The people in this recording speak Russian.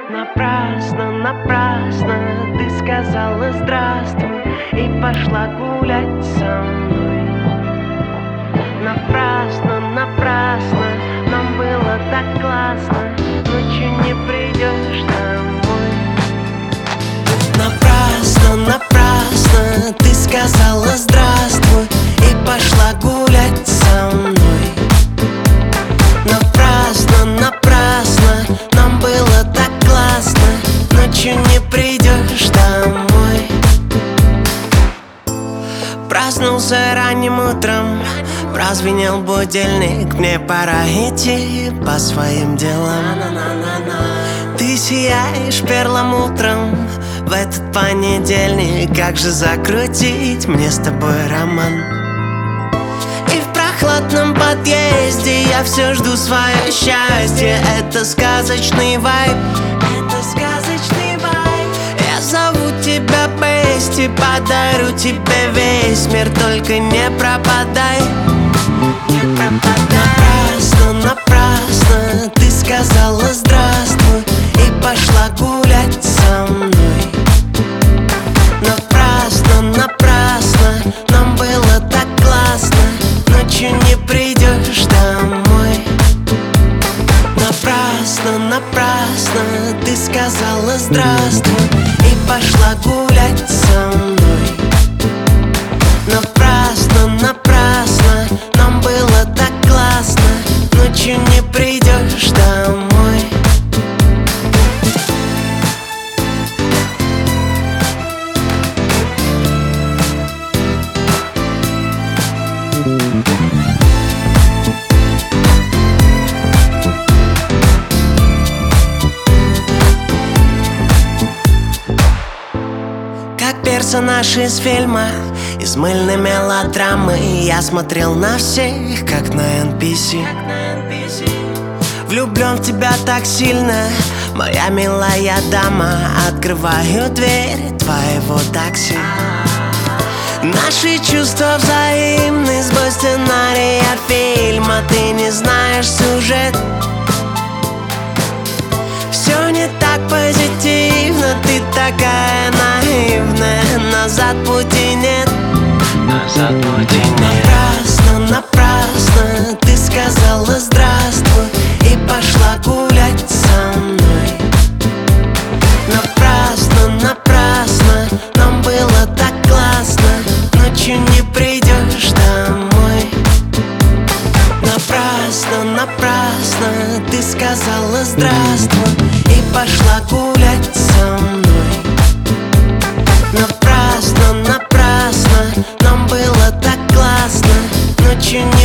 Напрасно, напрасно ты сказала здравствуй и пошла гулять со мной. Напрасно, напрасно, нам было так классно, ночью не придешь домой. Напрасно, напрасно ты сказала здравствуй и пошла гулять со мной. Напрасно, напрасно, нам было так классно, ночью не придешь домой. Проснулся ранним утром, прозвенел будильник, мне пора идти по своим делам. Ты сияешь перламутром в этот понедельник, как же закрутить мне с тобой роман? И в прохладном подъезде я все жду свое счастье. Это сказочный вайб, это сказочный вайб. Я зову тебя Бести, подарю тебе весь мир, только не пропадай, не пропадай. Напрасно, напрасно ты сказала здравствуй и пошла гулять со мной. Напрасно, напрасно, нам было так классно, ночью не придешь домой. Напрасно, напрасно ты сказала здравствуй и пошла гулять со мной. Напрасно, напрасно, нам было так классно, ночью не придешь домой. Как персонаж из фильма, из мыльной мелодрамы, я смотрел на всех, как на NPC. Влюблен в тебя так сильно, моя милая дама. Открываю дверь твоего такси. Наши чувства взаимны, сбой сценария фильма. Ты не знаешь сюжет, все не так позитивно. Ты такая наивная, назад пути нет, назад пути нет. Напрасно, напрасно ты сказала здравствуй и пошла гулять со мной. Напрасно, напрасно, нам было так классно, ночью не придешь домой. Напрасно, напрасно ты сказала здравствуй и пошла гулять со мной. Напрасно, напрасно, нам было так классно, ночью не